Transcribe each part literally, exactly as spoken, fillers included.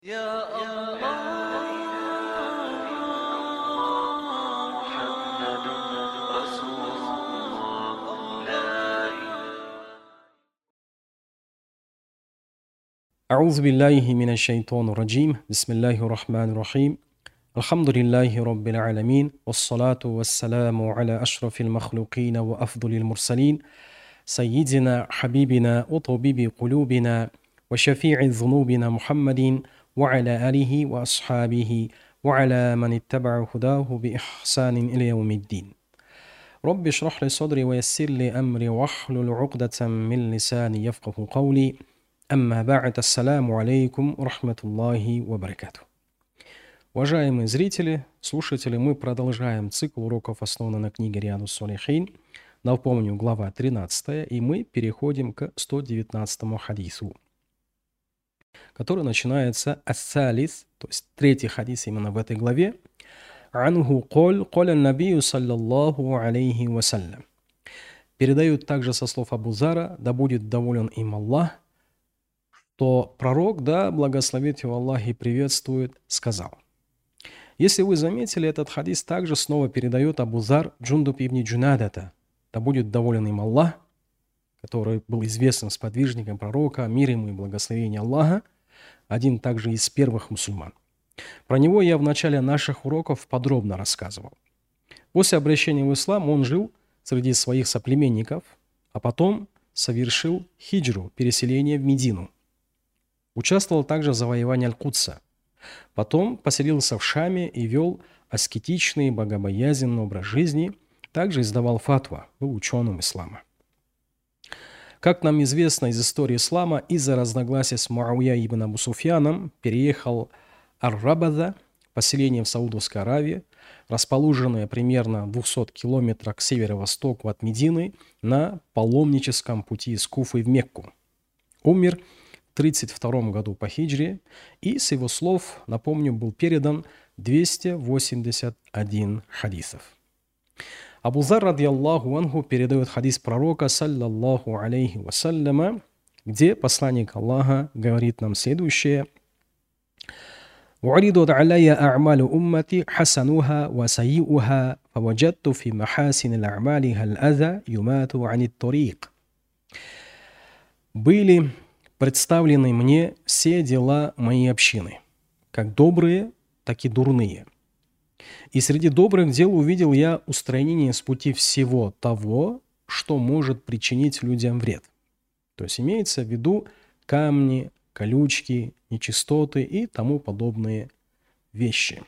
يا الله محمد رسول الله لا أعوذ بالله من الشيطان الرجيم بسم الله الرحمن الرحيم الحمد لله رب العالمين والصلاة والسلام على أشرف المخلوقين وأفضل المرسلين سيدنا حبيبنا وطبيب قلوبنا وشفيع ذنوبنا محمد وعلى آله وأصحابه وعلى من اتبع هداه بإحسان إلى يوم الدين رب اشرح لي صدري ويسر لي أمري واحلل عقدة من لساني يفقه قولي أما بعد السلام алейкум рахматуллахи ва баракату. Уважаемые зрители, слушатели, мы продолжаем цикл уроков, основанный на книге Риадус Солихин. Напомню, глава тринадцатая, и мы переходим к сто девятнадцатому хадису, который начинается ас-салис, то есть третий хадис именно в этой главе. Анху коль коля набию саллаллаху алейхи вассалям. Передают также со слов Абу Зара, да будет доволен им Аллах, то пророк, да благословит его Аллах и приветствует, сказал. Если вы заметили, этот хадис также снова передает Абу Зар Джундуб ибн Джунадата, да будет доволен им Аллах, который был известным сподвижником пророка, мир ему и благословение Аллаха, один также из первых мусульман. Про него я в начале наших уроков подробно рассказывал. После обращения в ислам он жил среди своих соплеменников, а потом совершил хиджру, переселение в Медину. Участвовал также в завоевании Аль-Кудса. Потом поселился в Шаме и вел аскетичный, богобоязненный образ жизни. Также издавал фатва, был ученым ислама. Как нам известно из истории ислама, из-за разногласия с Муавия ибн Абу Суфьяном переехал Ар-Рабада, поселение в Саудовской Аравии, расположенное примерно в двухстах километрах к северо-востоку от Медины на паломническом пути из Куфы в Мекку. Умер в тридцать втором году по хиджре, и с его слов, напомню, был передан двести восемьдесят один хадисов. Абу Зар радiyallahu анху передает хадис пророка саллаллаху алейхи вассаляма, где посланник Аллаха говорит нам следующее: «У'ридут алейя а'малу уммати хасануха ва сайюха, фаваджатту фи махасин аль-а'мали хал-аза юмату анит тарик». Были представлены мне все дела моей общины, как добрые, так и дурные. И среди добрых дел увидел я устранение с пути всего того, что может причинить людям вред. То есть имеется в виду камни, колючки, нечистоты и тому подобные вещи.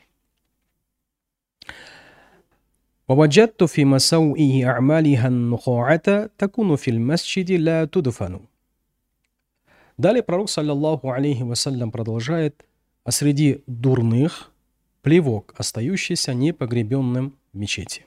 وَوَجَدْتُ فِي مَسَوْئِهِ أَعْمَالِهَا النُّخَاعَةَ تَكُونُ فِي الْمَسْجِدِ لَا تُدْفَنُ. Далее пророк, саллаллаху алейхи вассалям, продолжает: а среди дурных плевок, остающийся непогребенным в мечети.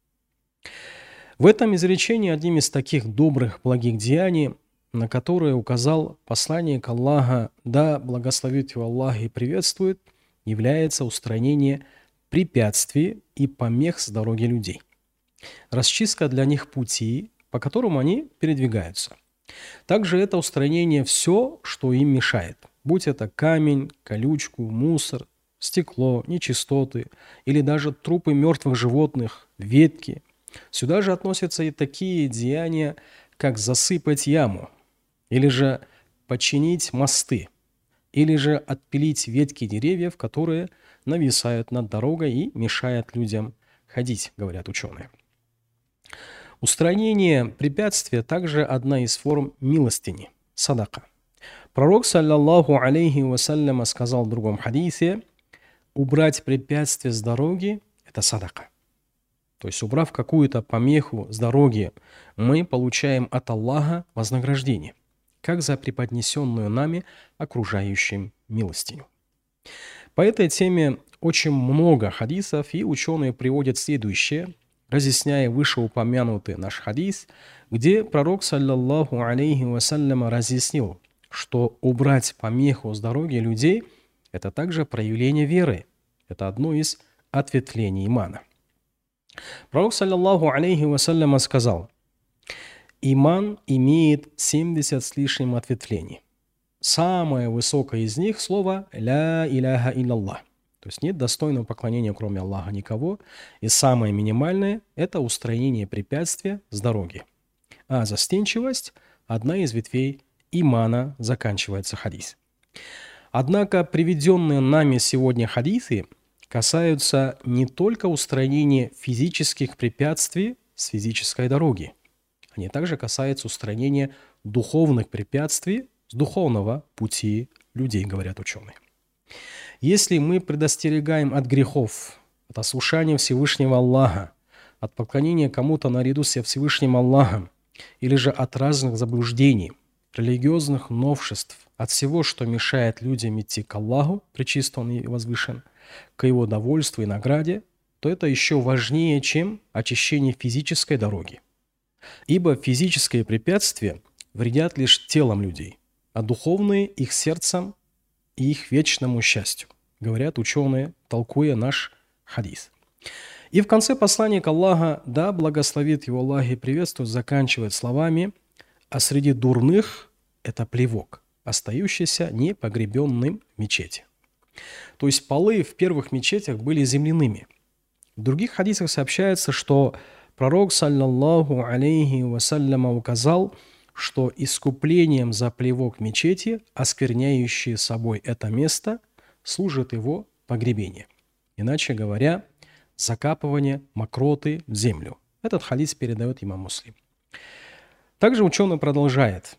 В этом изречении одним из таких добрых, благих деяний, на которые указал посланник Аллаха, да благословит его Аллах и приветствует, является устранение препятствий и помех с дороги людей. Расчистка для них пути, по которым они передвигаются. Также это устранение все, что им мешает, будь это камень, колючку, мусор, стекло, нечистоты или даже трупы мертвых животных, ветки. Сюда же относятся и такие деяния, как засыпать яму, или же починить мосты, или же отпилить ветки деревьев, которые нависают над дорогой и мешают людям ходить, говорят ученые. Устранение препятствия также одна из форм милостыни, садака. Пророк, саллаллаху алейхи вассаляма, сказал в другом хадисе: убрать препятствие с дороги – это садака. То есть, убрав какую-то помеху с дороги, мы получаем от Аллаха вознаграждение, как за преподнесенную нами окружающим милостиню. По этой теме очень много хадисов, и ученые приводят следующее, разъясняя вышеупомянутый наш хадис, где пророк, саллаллаху алейхи вассаляма, разъяснил, что убрать помеху с дороги людей – это также проявление веры, это одно из ответвлений имана. Пророк, саллаллаху алейхи вассаляма, сказал: иман имеет семьдесят с лишним ответвлений. самое высокое из них слово «ля иляха илляллах». То есть нет достойного поклонения, кроме Аллаха, никого. И самое минимальное – это устранение препятствия с дороги. А застенчивость – одна из ветвей имана, заканчивается хадис. Однако приведенные нами сегодня хадисы касаются не только устранения физических препятствий с физической дороги. Они также касаются устранения духовных препятствий с духовного пути людей, говорят ученые. Если мы предостерегаем от грехов, от ослушания Всевышнего Аллаха, от поклонения кому-то наряду со Всевышним Аллахом, или же от разных заблуждений, религиозных новшеств, от всего, что мешает людям идти к Аллаху, пречист Он и возвышен, к Его довольству и награде, то это еще важнее, чем очищение физической дороги. Ибо физические препятствия вредят лишь телом людей, а духовные – их сердцем и их вечному счастью, говорят ученые, толкуя наш хадис. И в конце послания к Аллаху, да благословит его Аллах и приветствует, заканчивает словами: «А среди дурных – это плевок, остающийся непогребенным в мечети». То есть полы в первых мечетях были земляными. В других хадисах сообщается, что пророк, саллаллаху алейхи вассаляма, указал, что искуплением за плевок в мечети, оскверняющий собой это место, служит его погребение. Иначе говоря, закапывание мокроты в землю. Этот хадис передает имам Муслим. Также ученый продолжает.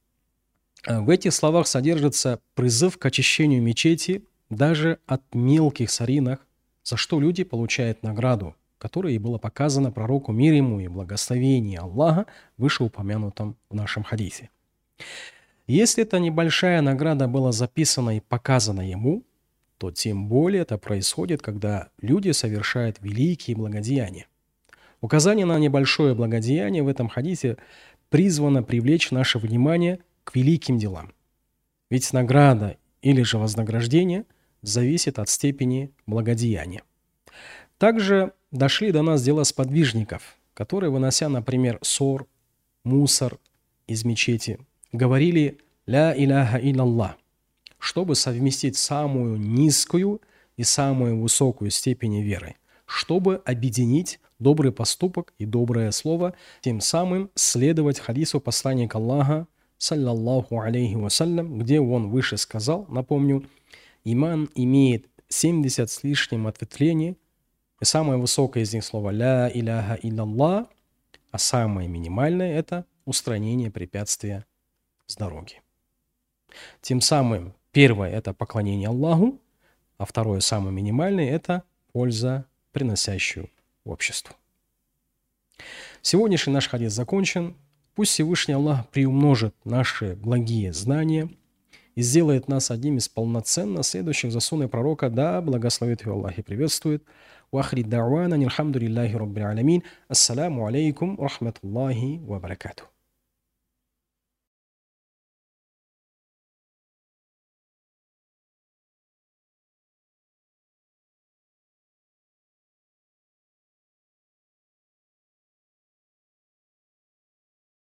В этих словах содержится призыв к очищению мечети даже от мелких соринок, за что люди получают награду, которая и была показана пророку мир ему и благословение Аллаха, вышеупомянутом в нашем хадисе. Если эта небольшая награда была записана и показана ему, то тем более это происходит, когда люди совершают великие благодеяния. Указание на небольшое благодеяние в этом хадисе призвано привлечь наше внимание к великим делам. Ведь награда или же вознаграждение зависит от степени благодеяния. Также дошли до нас дела сподвижников, которые, вынося, например, сор, мусор из мечети, говорили «Ля иляха илляллах», чтобы совместить самую низкую и самую высокую степень веры, чтобы объединить добрый поступок и доброе слово, тем самым следовать хадису посланника Аллаха, саллаллаху алейхи вассалям, где он выше сказал, напомню, иман имеет семьдесят с лишним ответвлений, и самое высокое из них слово «ля иляха илляллах», а самое минимальное – это устранение препятствия с дороги. Тем самым первое – это поклонение Аллаху, а второе, самое минимальное – это польза, приносящую обществу. Сегодняшний наш хадис закончен. Пусть Всевышний Аллах приумножит наши благие знания и сделает нас одним из полноценно следующих за сунной пророка, да благословит его Аллах и приветствует. Вахри дауана, нильхамдулиллахи раббил алямин. Ассаламу алейкум, рахматуллахи ва баракатух.